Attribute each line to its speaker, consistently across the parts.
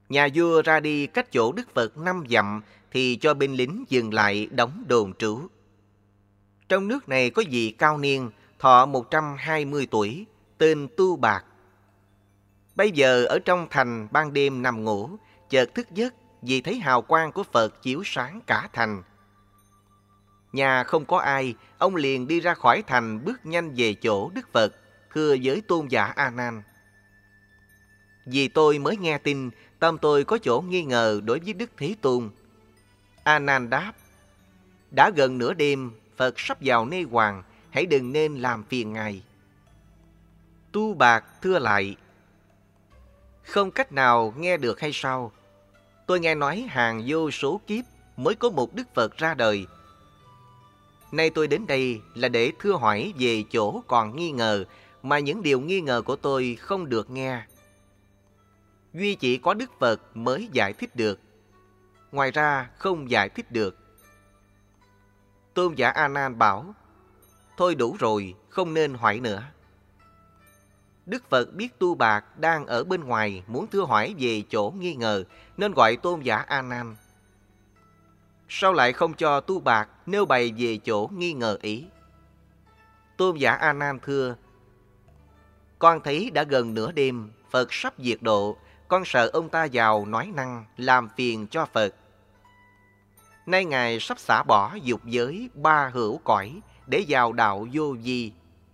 Speaker 1: Nhà vua ra đi cách chỗ Đức Phật 5 dặm thì cho binh lính dừng lại đóng đồn trú. Trong nước này có vị cao niên, thọ 120 tuổi, tên Tu Bạc. Bây giờ ở trong thành ban đêm nằm ngủ, chợt thức giấc vì thấy hào quang của Phật chiếu sáng cả thành. Nhà không có ai, ông liền đi ra khỏi thành bước nhanh về chỗ Đức Phật, thưa với tôn giả A Nan: Vì tôi mới nghe tin, tâm tôi có chỗ nghi ngờ đối với Đức Thế Tôn. A Nan đáp: Đã gần nửa đêm, Phật sắp vào nê hoàng, hãy đừng nên làm phiền Ngài. Tu Bạc thưa lại: Không cách nào nghe được hay sao? Tôi nghe nói hàng vô số kiếp mới có một Đức Phật ra đời. Nay tôi đến đây là để thưa hỏi về chỗ còn nghi ngờ, mà những điều nghi ngờ của tôi không được nghe. Duy chỉ có Đức Phật mới giải thích được, ngoài ra không giải thích được. Tôn giả A Nan bảo: Thôi đủ rồi, không nên hỏi nữa. Đức Phật biết Tu Bạc đang ở bên ngoài muốn thưa hỏi về chỗ nghi ngờ, nên gọi tôn giả A Nan. Sao lại không cho Tu Bạc nêu bày về chỗ nghi ngờ ý? Tôn giả A Nan thưa: Con thấy đã gần nửa đêm, Phật sắp diệt độ, con sợ ông ta vào nói năng làm phiền cho Phật. Nay Ngài sắp xả bỏ dục giới 3 hữu cõi để vào đạo vô vi.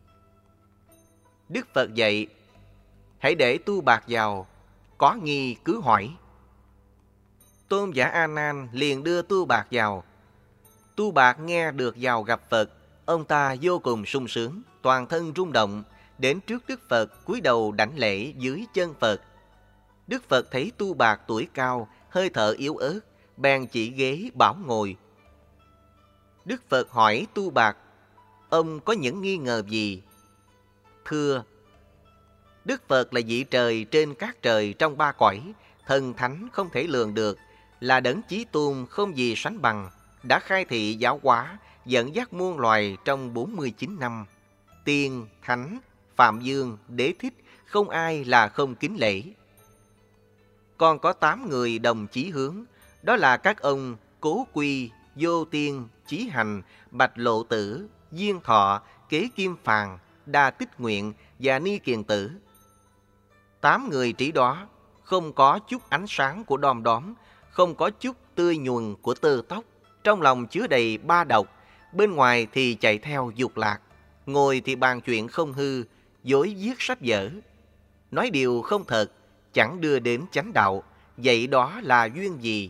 Speaker 1: Đức Phật dạy: Hãy để Tu Bạc vào, có nghi cứ hỏi. Tôn giả A Nan liền đưa Tu Bạc vào. Tu Bạc nghe được vào gặp Phật, ông ta vô cùng sung sướng, toàn thân rung động, đến trước Đức Phật cúi đầu đảnh lễ dưới chân Phật. Đức Phật thấy Tu Bạc tuổi cao, hơi thở yếu ớt, bèn chỉ ghế bảo ngồi. Đức Phật hỏi Tu Bạc: Ông có những nghi ngờ gì? Thưa: Đức Phật là vị trời trên các trời trong 3 cõi, thần thánh không thể lường được, là đấng chí tôn không gì sánh bằng, đã khai thị giáo hóa, dẫn dắt muôn loài trong 49 năm. Tiên, Thánh, Phạm Dương, Đế Thích, không ai là không kính lễ. Còn có 8 người đồng chí hướng, đó là các ông Cố Quy, Vô Tiên, Chí Hành, Bạch Lộ Tử, Diên Thọ, Kế Kim Phàn, Đa Tích Nguyện và Ni Kiền Tử. 8 người trí đó không có chút ánh sáng của đom đóm, không có chút tươi nhuần của tơ tóc, trong lòng chứa đầy 3 độc, bên ngoài thì chạy theo dục lạc, ngồi thì bàn chuyện không hư, dối viết sách vở, nói điều không thật, chẳng đưa đến chánh đạo, vậy đó là duyên gì?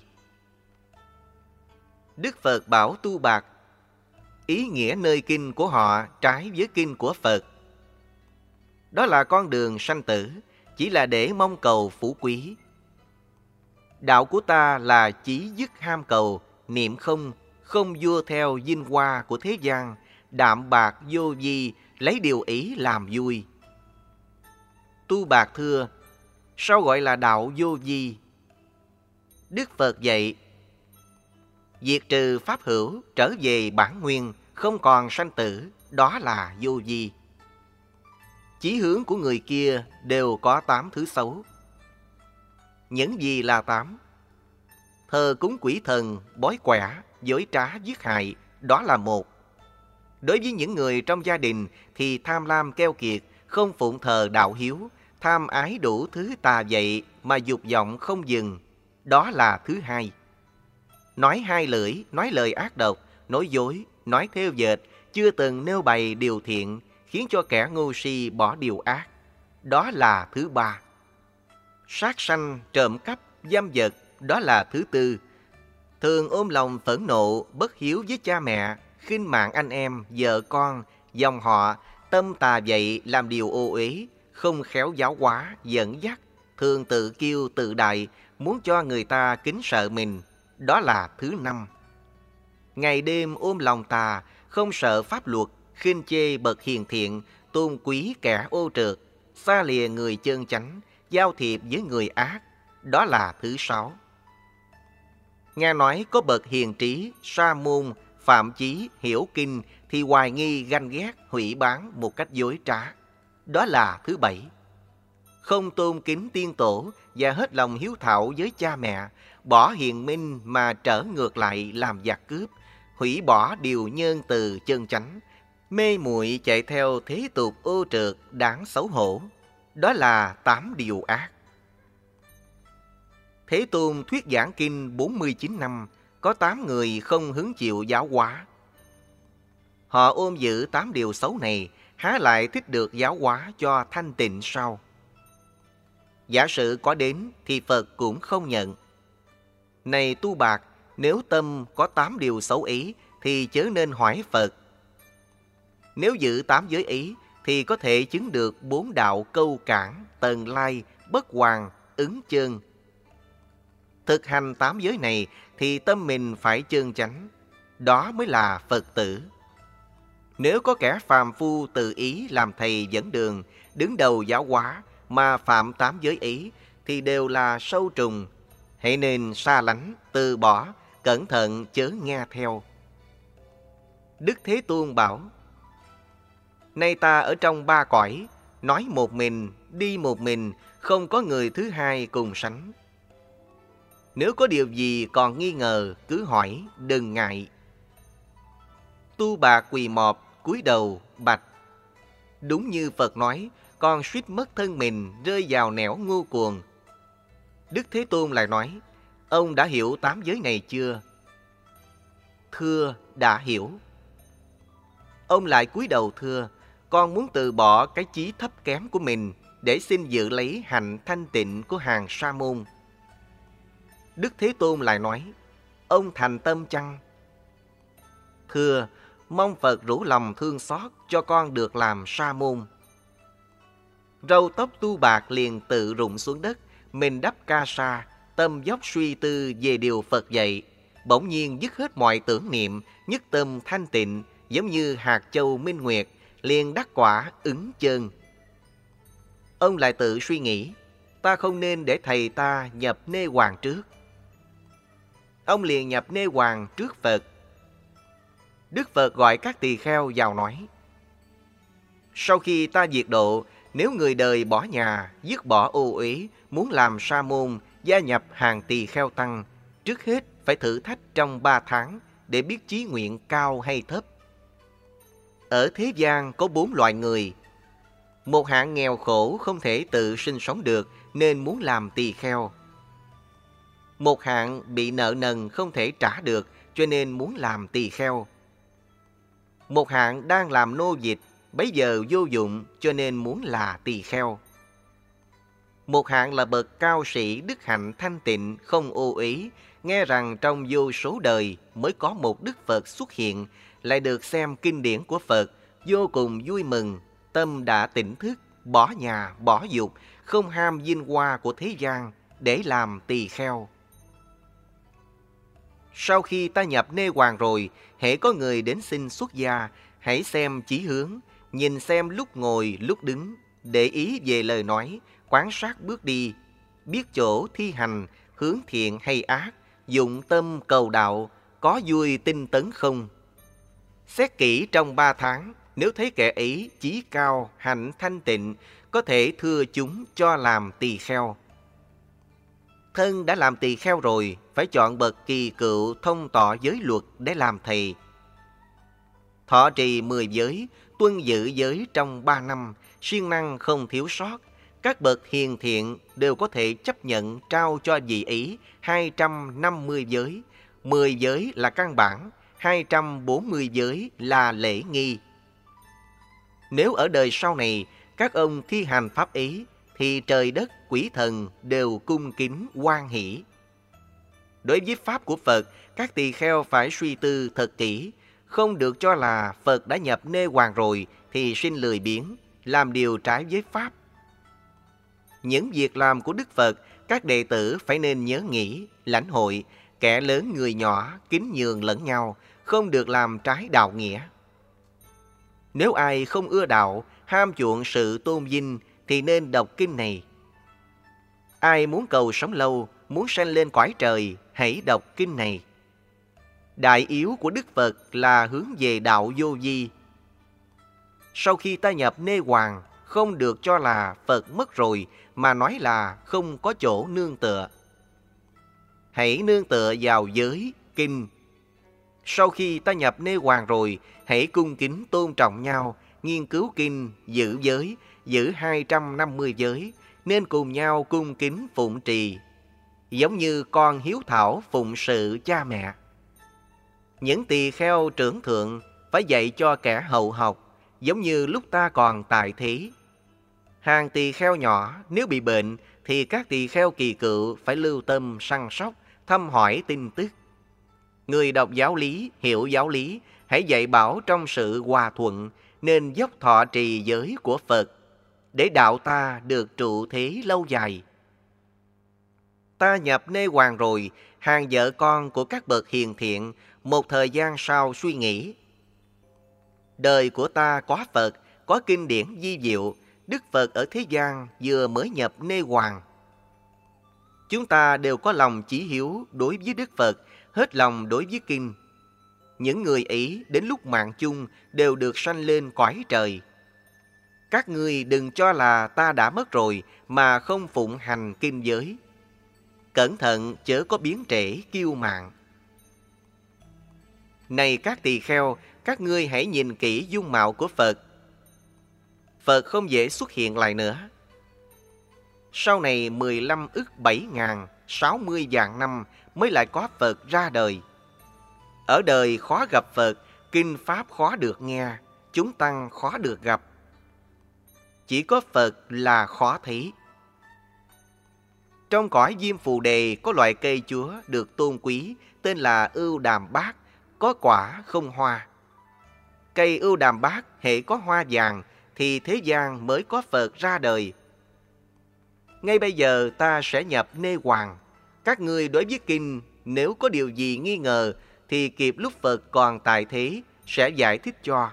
Speaker 1: Đức Phật bảo Tu Bạc: Ý nghĩa nơi kinh của họ trái với kinh của Phật. Đó là con đường sanh tử, chỉ là để mong cầu phú quý. Đạo của ta là chí dứt ham cầu, niệm không, không vua theo vinh hoa của thế gian, đạm bạc vô vi, lấy điều ý làm vui. Tu Bạc thưa: Sao gọi là đạo vô vi? Đức Phật dạy: Diệt trừ pháp hữu, trở về bản nguyên, không còn sanh tử, đó là vô vi. Chí hướng của người kia đều có 8 thứ xấu. Những gì là 8? Thờ cúng quỷ thần, bói quẻ, dối trá giết hại, đó là 1. Đối với những người trong gia đình thì tham lam keo kiệt, không phụng thờ đạo hiếu, tham ái đủ thứ tà dậy mà dục vọng không dừng, đó là thứ 2. Nói hai lưỡi, nói lời ác độc, nói dối, nói theo dệt, chưa từng nêu bày điều thiện, khiến cho kẻ ngu si bỏ điều ác, đó là thứ 3. Sát sanh, trộm cắp, dâm vật, đó là thứ 4. Thường ôm lòng phẫn nộ, bất hiếu với cha mẹ, khinh mạng anh em, vợ con, dòng họ, tâm tà dậy làm điều ô uế, không khéo giáo hóa, dẫn dắt, thường tự kiêu tự đại, muốn cho người ta kính sợ mình, đó là thứ 5. Ngày đêm ôm lòng tà, không sợ pháp luật, khinh chê bậc hiền thiện, tôn quý kẻ ô trượt, xa lìa người chân chánh, giao thiệp với người ác, đó là thứ 6. Nghe nói có bậc hiền trí, sa môn, phạm chí, hiểu kinh thì hoài nghi, ganh ghét, hủy bán một cách dối trá, đó là thứ 7. không tôn kính tiên tổ và hết lòng hiếu thảo với cha mẹ, bỏ hiền minh mà trở ngược lại làm giặc cướp, hủy bỏ điều nhân từ chân chánh, mê muội chạy theo thế tục ô trượt đáng xấu hổ. Đó là 8 điều ác. Thế Tôn thuyết giảng kinh 49 năm, có 8 người không hứng chịu giáo hóa. Họ ôm giữ 8 điều xấu này, há lại thích được giáo hóa cho thanh tịnh sao? Giả sử có đến thì Phật cũng không nhận. Này Tu Bạc, nếu tâm có 8 điều xấu ý thì chớ nên hỏi Phật. Nếu giữ 8 giới ý thì có thể chứng được 4 đạo câu cản, tần lai, bất hoàng, ứng chơn. Thực hành 8 giới này thì tâm mình phải chân chánh. Đó mới là Phật tử. Nếu có kẻ phàm phu tự ý làm thầy dẫn đường, đứng đầu giáo hóa mà phạm 8 giới ý thì đều là sâu trùng. Hãy nên xa lánh, từ bỏ, cẩn thận chớ nghe theo. Đức Thế Tôn bảo: nay ta ở trong 3 cõi, nói một mình, đi một mình, không có người thứ hai cùng sánh. Nếu có điều gì còn nghi ngờ, cứ hỏi, đừng ngại. Tu Bạc quỳ mọp, cúi đầu, bạch: đúng như Phật nói, con suýt mất thân mình, rơi vào nẻo ngô cuồng. Đức Thế Tôn lại nói: ông đã hiểu 8 giới này chưa? Thưa, đã hiểu. Ông lại cúi đầu thưa: con muốn từ bỏ cái chí thấp kém của mình để xin dự lấy hạnh thanh tịnh của hàng sa môn. Đức Thế Tôn lại nói: ông thành tâm chăng? Thưa, mong Phật rủ lòng thương xót cho con được làm sa môn. Râu tóc Tu Bạc liền tự rụng xuống đất, mình đắp ca sa, tâm dốc suy tư về điều Phật dạy, bỗng nhiên dứt hết mọi tưởng niệm, nhất tâm thanh tịnh, giống như hạt châu minh nguyệt, liền đắc quả ứng chơn. Ông lại tự suy nghĩ: ta không nên để thầy ta nhập nê hoàng trước. Ông liền nhập nê hoàng trước Phật. Đức Phật gọi các tỳ kheo vào nói: sau khi ta diệt độ, nếu người đời bỏ nhà, dứt bỏ ô uế, muốn làm sa môn, gia nhập hàng tỳ kheo tăng, trước hết phải thử thách trong 3 tháng để biết chí nguyện cao hay thấp. Ở thế gian có 4 loại người. Một hạng nghèo khổ không thể tự sinh sống được nên muốn làm tỳ kheo. Một hạng bị nợ nần không thể trả được cho nên muốn làm tỳ kheo. Một hạng đang làm nô dịch, bấy giờ vô dụng cho nên muốn là tỳ kheo. Một hạng là bậc cao sĩ đức hạnh thanh tịnh, không ô uế, nghe rằng trong vô số đời mới có một Đức Phật xuất hiện, lại được xem kinh điển của Phật, vô cùng vui mừng, tâm đã tỉnh thức, bỏ nhà, bỏ dục, không ham vinh hoa của thế gian, để làm tỳ kheo. Sau khi ta nhập nê hoàng rồi, hễ có người đến xin xuất gia, hãy xem chí hướng, nhìn xem lúc ngồi, lúc đứng, để ý về lời nói, quan sát bước đi, biết chỗ thi hành, hướng thiện hay ác, dụng tâm cầu đạo, có vui tinh tấn không. Xét kỹ trong 3 tháng, nếu thấy kẻ ấy chí cao, hạnh thanh tịnh, có thể thưa chúng cho làm tỳ kheo. Thân đã làm tỳ kheo rồi, phải chọn bậc kỳ cựu thông tỏ giới luật để làm thầy. Thọ trì 10 giới, tuân giữ giới trong 3 năm, siêng năng không thiếu sót. Các bậc hiền thiện đều có thể chấp nhận trao cho vị ấy 250 giới. 10 giới là căn bản, 240 giới là lễ nghi. Nếu ở đời sau này các ông thi hành pháp ấy, thì trời đất, quỷ thần đều cung kính hoan hỷ. Đối với pháp của Phật, các tỳ kheo phải suy tư thật kỹ, không được cho là Phật đã nhập nê hoàng rồi thì sinh lười biếng, làm điều trái với pháp. Những việc làm của Đức Phật, các đệ tử phải nên nhớ nghĩ, lãnh hội, kẻ lớn người nhỏ, kính nhường lẫn nhau, không được làm trái đạo nghĩa. Nếu ai không ưa đạo, ham chuộng sự tôn vinh, thì nên đọc kinh này. Ai muốn cầu sống lâu, muốn sanh lên cõi trời, hãy đọc kinh này. Đại yếu của Đức Phật là hướng về đạo vô vi. Sau khi ta nhập nê hoàng, không được cho là Phật mất rồi, mà nói là không có chỗ nương tựa. Hãy nương tựa vào giới, kinh. Sau khi ta nhập Nê Hoàng rồi, hãy cung kính tôn trọng nhau, nghiên cứu kinh, giữ giới, giữ 250 giới, nên cùng nhau cung kính phụng trì, giống như con hiếu thảo phụng sự cha mẹ. Những tỳ kheo trưởng thượng phải dạy cho kẻ hậu học, giống như lúc ta còn tại thế. Hàng tỳ kheo nhỏ nếu bị bệnh thì các tỳ kheo kỳ cựu phải lưu tâm săn sóc, thăm hỏi tin tức. Người đọc giáo lý, hiểu giáo lý, hãy dạy bảo trong sự hòa thuận, nên dốc thọ trì giới của Phật, để đạo ta được trụ thế lâu dài. Ta nhập Nê Hoàng rồi, hàng vợ con của các bậc hiền thiện, một thời gian sau suy nghĩ. Đời của ta có Phật, có kinh điển di diệu, Đức Phật ở thế gian vừa mới nhập Nê Hoàng. Chúng ta đều có lòng chí hiếu đối với Đức Phật, hết lòng đối với kinh. Những người ấy đến lúc mạng chung đều được sanh lên cõi trời. Các ngươi đừng cho là ta đã mất rồi mà không phụng hành kinh giới. Cẩn thận chớ có biến trễ kiêu mạn. Này các tỳ kheo, các ngươi hãy nhìn kỹ dung mạo của Phật. Phật không dễ xuất hiện lại nữa. Sau này 15 ức 7.000, 60 vạn năm mới lại có Phật ra đời. Ở đời khó gặp Phật, kinh pháp khó được nghe, chúng tăng khó được gặp. Chỉ có Phật là khó thấy. Trong cõi Diêm Phù Đề có loại cây chúa được tôn quý tên là ưu đàm bát, có quả không hoa. Cây ưu đàm bát hễ có hoa vàng thì thế gian mới có Phật ra đời. Ngay bây giờ ta sẽ nhập Nê Hoàng. Các ngươi đối với kinh nếu có điều gì nghi ngờ thì kịp lúc Phật còn tại thế sẽ giải thích cho.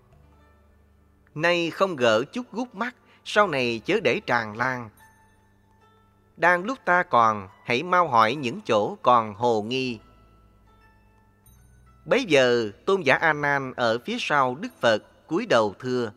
Speaker 1: Nay không gỡ chút gút mắt, sau này chớ để tràn lan. Đang lúc ta còn, hãy mau hỏi những chỗ còn hồ nghi. Bấy giờ tôn giả A Nan ở phía sau Đức Phật cúi đầu thưa: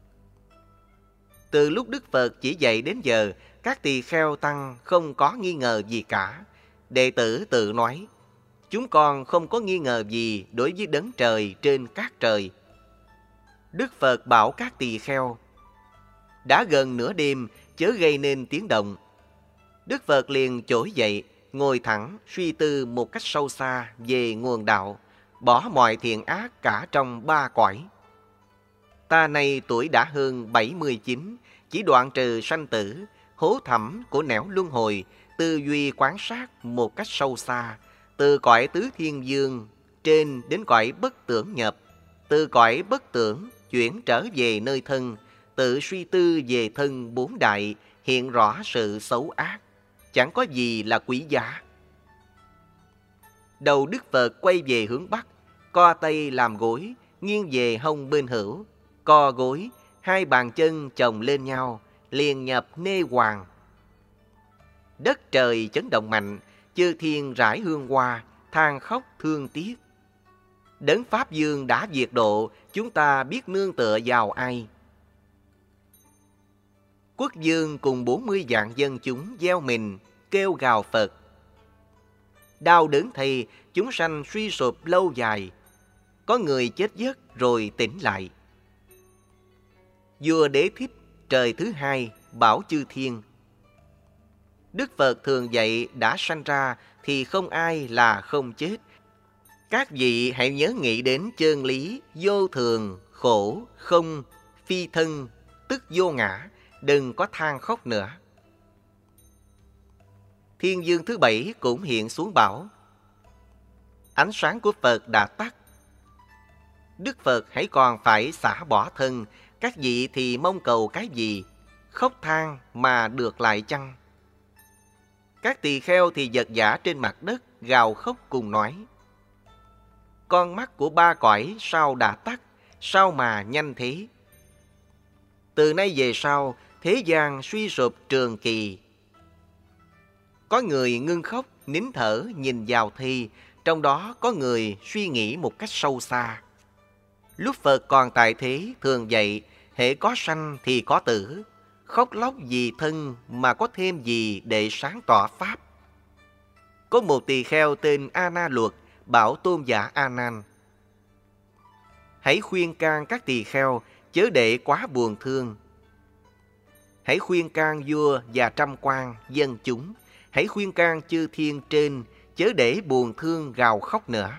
Speaker 1: Từ lúc Đức Phật chỉ dạy đến giờ, các tỳ kheo tăng không có nghi ngờ gì cả. Đệ tử tự nói: chúng con không có nghi ngờ gì đối với đấng trời trên các trời. Đức Phật bảo các tỳ kheo: đã gần nửa đêm, chớ gây nên tiếng động. Đức Phật liền trỗi dậy, ngồi thẳng, suy tư một cách sâu xa về nguồn đạo, bỏ mọi thiện ác cả trong ba cõi. Ta nay tuổi đã hơn 79, chỉ đoạn trừ sanh tử, hố thẳm của nẻo luân hồi, tư duy quán sát một cách sâu xa, từ cõi tứ thiên dương trên đến cõi bất tưởng nhập, từ cõi bất tưởng chuyển trở về nơi thân, tự suy tư về thân bốn đại, hiện rõ sự xấu ác, chẳng có gì là quý giá. Đầu Đức Phật quay về hướng Bắc, co tay làm gối, nghiêng về hông bên hữu, co gối, hai bàn chân chồng lên nhau, liền nhập Nê Hoàng. Đất trời chấn động mạnh, chư thiên rải hương hoa, than khóc thương tiếc. Đấng Pháp Dương đã diệt độ, chúng ta biết nương tựa vào ai? Quốc vương cùng 40 vạn dân chúng gieo mình, kêu gào Phật. Đau đớn thay, chúng sanh suy sụp lâu dài. Có người chết giấc rồi tỉnh lại. Vua Đế Thích, trời thứ hai, bảo chư thiên: Đức Phật thường dạy đã sanh ra thì không ai là không chết. Các vị hãy nhớ nghĩ đến chân lý vô thường, khổ, không, phi thân, tức vô ngã, đừng có than khóc nữa. Thiên dương thứ bảy cũng hiện xuống bảo: ánh sáng của Phật đã tắt. Đức Phật hãy còn phải xả bỏ thân, các vị thì mong cầu cái gì? Khóc than mà được lại chăng? Các tỳ kheo thì vật vã trên mặt đất, gào khóc cùng nói: con mắt của ba cõi sao đã tắt, sao mà nhanh thế? Từ nay về sau, thế gian suy sụp trường kỳ. Có người ngưng khóc, nín thở nhìn vào thi, trong đó có người suy nghĩ một cách sâu xa. Lúc Phật còn tại thế thường dạy, hễ có sanh thì có tử, khóc lóc vì thân mà có thêm gì để sáng tỏ Pháp. Có một tỳ kheo tên A Na Luật bảo tôn giả A Nan: hãy khuyên can các tỳ kheo chớ để quá buồn thương. Hãy khuyên can vua và trăm quan, dân chúng. Hãy khuyên can chư thiên trên chớ để buồn thương gào khóc nữa.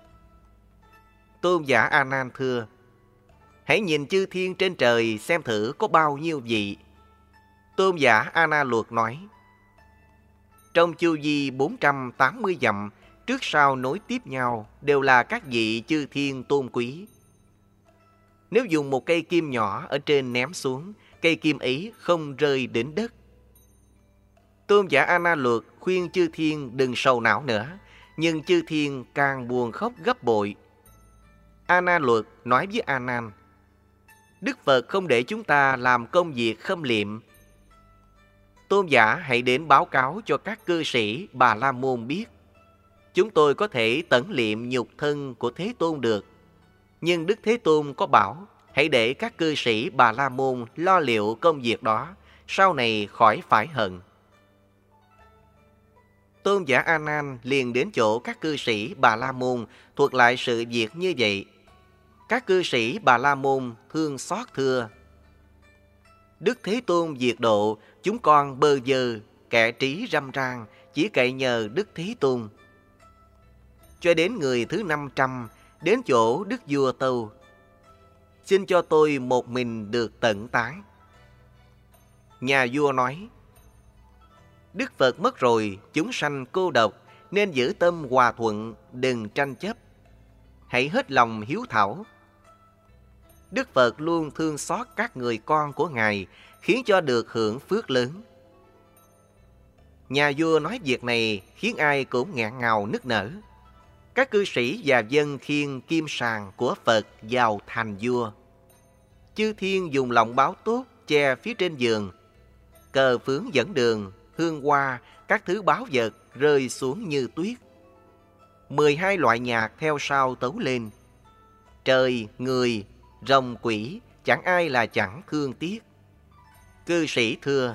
Speaker 1: Tôn giả A Nan thưa: hãy nhìn chư thiên trên trời xem thử có bao nhiêu vị. Tôn giả A Na Luật nói: trong chu vi 480 dặm, trước sau nối tiếp nhau đều là các vị chư thiên tôn quý. Nếu dùng một cây kim nhỏ ở trên ném xuống, cây kim ấy không rơi đến đất. Tôn giả A Na Luật khuyên chư thiên đừng sầu não nữa, nhưng chư thiên càng buồn khóc gấp bội. A Na Luật nói với A Nan: Đức Phật không để chúng ta làm công việc khâm liệm. Tôn giả hãy đến báo cáo cho các cư sĩ Bà La Môn biết. Chúng tôi có thể tẩn liệm nhục thân của Thế Tôn được. Nhưng Đức Thế Tôn có bảo hãy để các cư sĩ Bà La Môn lo liệu công việc đó, sau này khỏi phải hận. Tôn giả A Nan liền đến chỗ các cư sĩ Bà La Môn thuật lại sự việc như vậy. Các cư sĩ Bà La Môn thương xót thưa: Đức Thế Tôn diệt độ, chúng con bơ vơ, kẻ trí râm ran, chỉ cậy nhờ Đức Thế Tôn. Cho đến người thứ 500, đến chỗ Đức Vua tâu: xin cho tôi một mình được tận tán. Nhà vua nói: Đức Phật mất rồi, chúng sanh cô độc, nên giữ tâm hòa thuận, đừng tranh chấp. Hãy hết lòng hiếu thảo. Đức Phật luôn thương xót các người con của Ngài, khiến cho được hưởng phước lớn. Nhà vua nói việc này khiến ai cũng nghẹn ngào nức nở. Các cư sĩ và dân khiêng kim sàng của Phật vào thành vua. Chư thiên dùng lòng báo tốt che phía trên giường. Cờ phướng dẫn đường, hương hoa, các thứ báu vật rơi xuống như tuyết. 12 loại nhạc theo sau tấu lên. Trời, người, rồng quỷ, chẳng ai là chẳng thương tiếc. Cư sĩ thưa: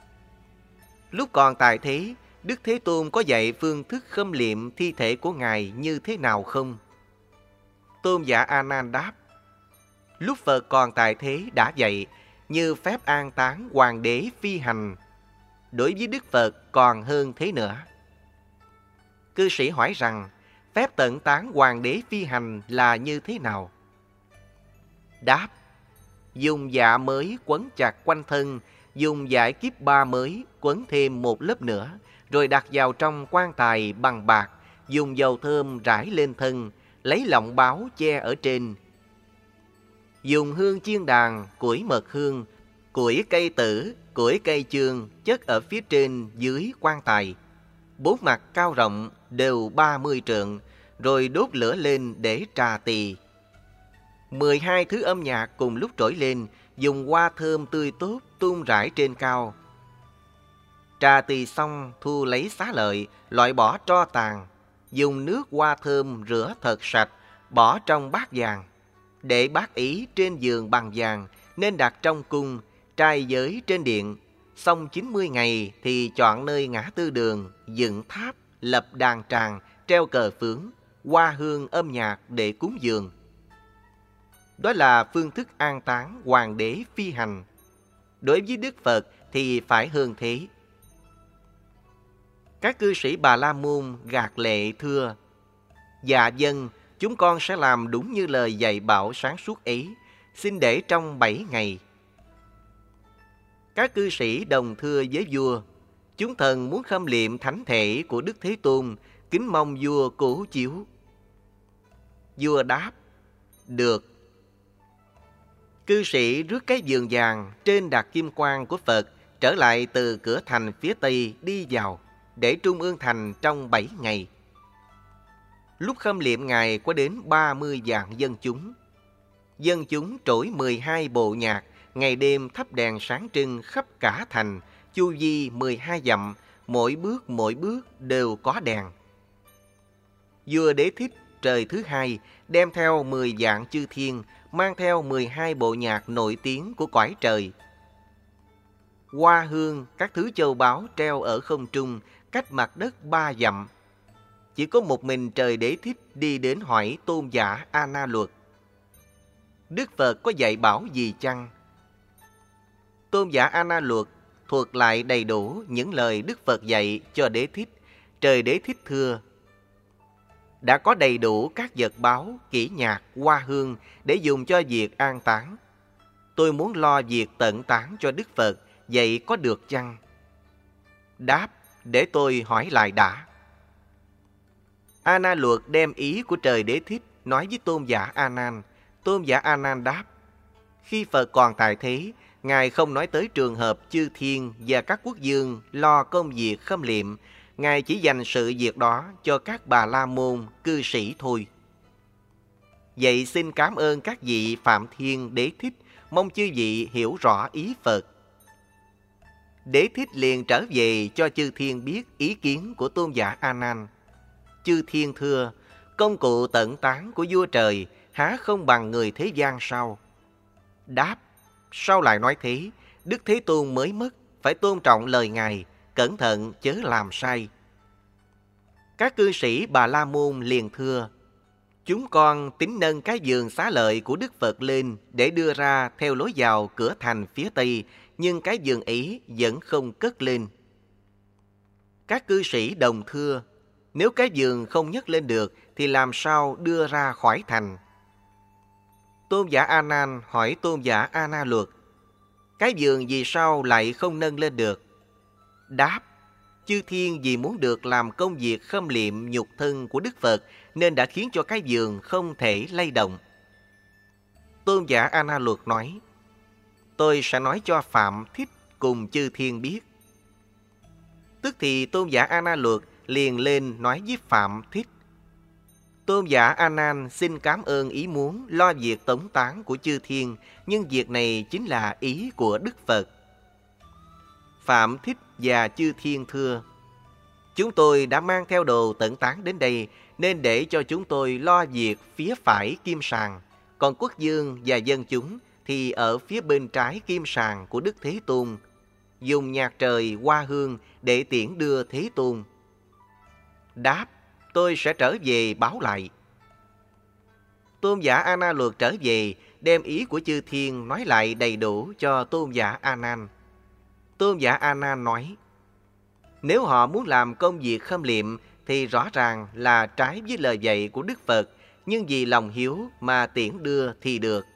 Speaker 1: lúc còn tại thế, Đức Thế Tôn có dạy phương thức khâm liệm thi thể của Ngài như thế nào không? Tôn giả A Nan đáp: lúc Phật còn tại thế đã dạy, như phép an táng hoàng đế phi hành. Đối với Đức Phật còn hơn thế nữa. Cư sĩ hỏi rằng phép tận tán hoàng đế phi hành là như thế nào? Đáp: dùng dạ mới quấn chặt quanh thân, dùng vải kiếp ba mới quấn thêm một lớp nữa, rồi đặt vào trong quan tài bằng bạc, dùng dầu thơm rải lên thân, lấy lọng báo che ở trên. Dùng hương chiên đàn, củi mật hương, củi cây tử, củi cây chương chất ở phía trên dưới quan tài. 4 mặt cao rộng đều 30 trượng, rồi đốt lửa lên để trà tỳ. 12 thứ âm nhạc cùng lúc trỗi lên, dùng hoa thơm tươi tốt tuôn rải trên cao. Trà tỳ xong, thu lấy xá lợi, loại bỏ tro tàn, dùng nước hoa thơm rửa thật sạch, bỏ trong bát vàng. Để bát ý trên giường bằng vàng, nên đặt trong cung, trai giới trên điện. Xong 90 ngày thì chọn nơi ngã tư đường, dựng tháp, lập đàn tràng, treo cờ phướng, hoa hương âm nhạc để cúng dường. Đó là phương thức an táng hoàng đế phi hành. Đối với Đức Phật thì phải hơn thế. Các cư sĩ Bà La Môn gạt lệ thưa: dạ dân, chúng con sẽ làm đúng như lời dạy bảo sáng suốt ấy, xin để trong 7 ngày. Các cư sĩ đồng thưa với vua: chúng thần muốn khâm liệm thánh thể của Đức Thế Tôn, kính mong vua cố chiếu. Vua đáp: được. Cư sĩ rước cái giường vàng trên đặt kim quan của Phật trở lại từ cửa thành phía Tây đi vào, để trung ương thành trong 7 ngày. Lúc khâm liệm Ngài có đến 30 vạn dân chúng. Dân chúng trỗi 12 bộ nhạc, ngày đêm thắp đèn sáng trưng khắp cả thành, chu vi 12 dặm, mỗi bước đều có đèn. Vua Đế Thích trời thứ hai, đem theo 10 vạn chư thiên, mang theo 12 bộ nhạc nổi tiếng của cõi trời. Hoa hương, các thứ châu báu treo ở không trung, cách mặt đất 3 dặm. Chỉ có một mình Trời Đế Thích đi đến hỏi tôn giả A Na Luật: Đức Phật có dạy bảo gì chăng? Tôn giả A Na Luật thuật lại đầy đủ những lời Đức Phật dạy cho Đế Thích. Trời Đế Thích thưa: đã có đầy đủ các vật báu, kỹ nhạc, hoa hương để dùng cho việc an táng. Tôi muốn lo việc tận táng cho Đức Phật, vậy có được chăng? Đáp: để tôi hỏi lại đã. A Na Luật đem ý của Trời Đế Thích nói với tôn giả A Nan. Tôn giả A Nan đáp: khi Phật còn tại thế, Ngài không nói tới trường hợp chư thiên và các quốc vương lo công việc khâm liệm. Ngài chỉ dành sự việc đó cho các Bà La Môn, cư sĩ thôi. Vậy xin cảm ơn các vị Phạm Thiên Đế Thích, mong chư vị hiểu rõ ý Phật. Đế Thích liền trở về cho chư thiên biết ý kiến của tôn giả A Nan. Chư thiên thưa: công cụ tận tán của vua trời há không bằng người thế gian sao? Đáp: sao lại nói thế? Đức Thế Tôn mới mất, phải tôn trọng lời Ngài, cẩn thận chớ làm sai. Các cư sĩ Bà La Môn liền thưa: chúng con tính nâng cái giường xá lợi của Đức Phật lên để đưa ra theo lối vào cửa thành phía Tây, nhưng cái giường ấy vẫn không cất lên. Các cư sĩ đồng thưa: nếu cái giường không nhấc lên được thì làm sao đưa ra khỏi thành? Tôn giả A Nan hỏi tôn giả A Na Luật: cái giường vì sao lại không nâng lên được? Đáp: chư thiên vì muốn được làm công việc khâm liệm nhục thân của Đức Phật nên đã khiến cho cái giường không thể lay động. Tôn giả A Na Luật nói: tôi sẽ nói cho Phạm Thích cùng chư thiên biết. Tức thì tôn giả A Na Luật liền lên nói với Phạm Thích: tôn giả A Nan xin cảm ơn ý muốn lo việc tống táng của chư thiên, nhưng việc này chính là ý của Đức Phật. Phạm Thích và chư thiên thưa: chúng tôi đã mang theo đồ tẩn táng đến đây, nên để cho chúng tôi lo việc phía phải kim sàng, còn quốc vương và dân chúng thì ở phía bên trái kim sàng của Đức Thế Tôn, dùng nhạc trời hoa hương để tiễn đưa Thế Tôn. Đáp: tôi sẽ trở về báo lại. Tôn giả A Na Luật trở về, đem ý của chư thiên nói lại đầy đủ cho tôn giả A Nan. Tôn giả A Nan nói: nếu họ muốn làm công việc khâm liệm thì rõ ràng là trái với lời dạy của Đức Phật, nhưng vì lòng hiếu mà tiễn đưa thì được.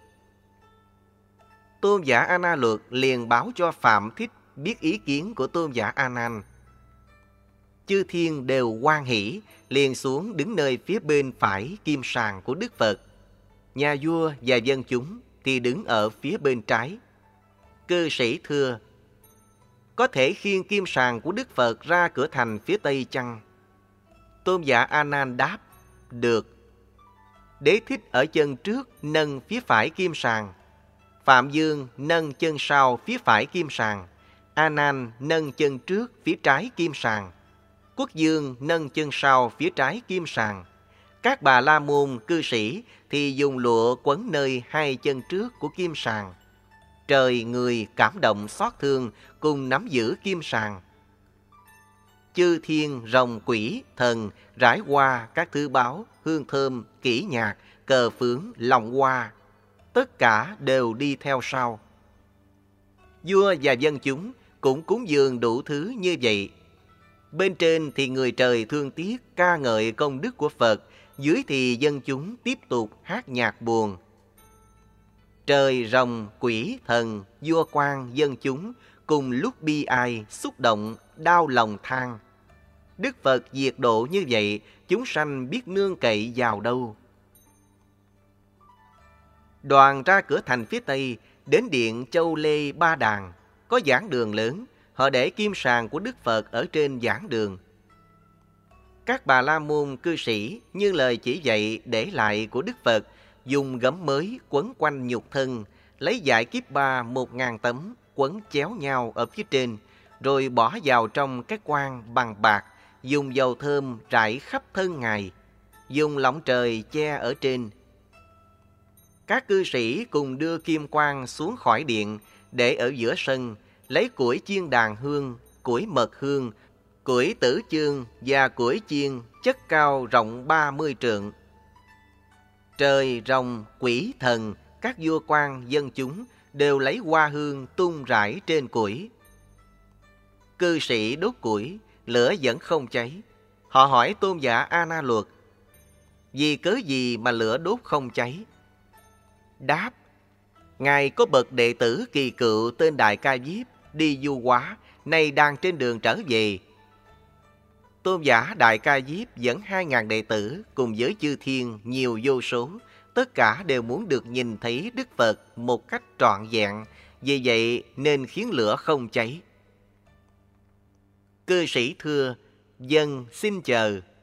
Speaker 1: Tôn giả A Na Luật liền báo cho Phạm Thích biết ý kiến của tôn giả A Nan. Chư thiên đều hoan hỷ, liền xuống đứng nơi phía bên phải kim sàng của Đức Phật. Nhà vua và dân chúng thì đứng ở phía bên trái. Cư sĩ thưa: có thể khiêng kim sàng của Đức Phật ra cửa thành phía Tây chăng? Tôn giả A Nan đáp: được. Đế Thích ở chân trước nâng phía phải kim sàng, Phạm Dương nâng chân sau phía phải kim sàng, A Nan nâng chân trước phía trái kim sàng, Quốc vương nâng chân sau phía trái kim sàng. Các Bà La Môn cư sĩ thì dùng lụa quấn nơi hai chân trước của kim sàng. Trời người cảm động xót thương cùng nắm giữ kim sàng. Chư thiên rồng quỷ thần rải hoa các thứ báu, hương thơm, kỹ nhạc, cờ phướng, lòng hoa, tất cả đều đi theo sau. Vua và dân chúng cũng cúng dường đủ thứ như vậy. Bên trên thì người trời thương tiếc ca ngợi công đức của Phật, dưới thì dân chúng tiếp tục hát nhạc buồn. Trời rồng quỷ thần vua quan dân chúng cùng lúc bi ai xúc động đau lòng than. Đức Phật diệt độ như vậy, chúng sanh biết nương cậy vào đâu? Đoàn ra cửa thành phía Tây, đến điện Châu Lê Ba Đàn, có giảng đường lớn, họ để kim sàng của Đức Phật ở trên giảng đường. Các Bà La Môn cư sĩ như lời chỉ dạy để lại của Đức Phật, dùng gấm mới quấn quanh nhục thân, lấy vải kiếp ba 1000 tấm quấn chéo nhau ở phía trên, rồi bỏ vào trong cái quan bằng bạc, dùng dầu thơm rải khắp thân Ngài. dùng lọng trời che ở trên. Các cư sĩ cùng đưa kim quang xuống khỏi điện, để ở giữa sân, lấy củi chiên đàn hương, củi mật hương, củi tử chương và củi chiên chất cao rộng 30 trượng. Trời, rồng, quỷ, thần, các vua quan, dân chúng đều lấy hoa hương tung rải trên củi. Cư sĩ đốt củi, lửa vẫn không cháy. Họ hỏi tôn giả A Na Luật: vì cớ gì mà lửa đốt không cháy? Đáp: Ngài có bậc đệ tử kỳ cựu tên Đại Ca Diếp đi du hóa, nay đang trên đường trở về. Tôn giả Đại Ca Diếp dẫn 2.000 đệ tử cùng với chư thiên nhiều vô số, tất cả đều muốn được nhìn thấy Đức Phật một cách trọn vẹn, vì vậy nên khiến lửa không cháy. Cư sĩ thưa: Dân xin chờ.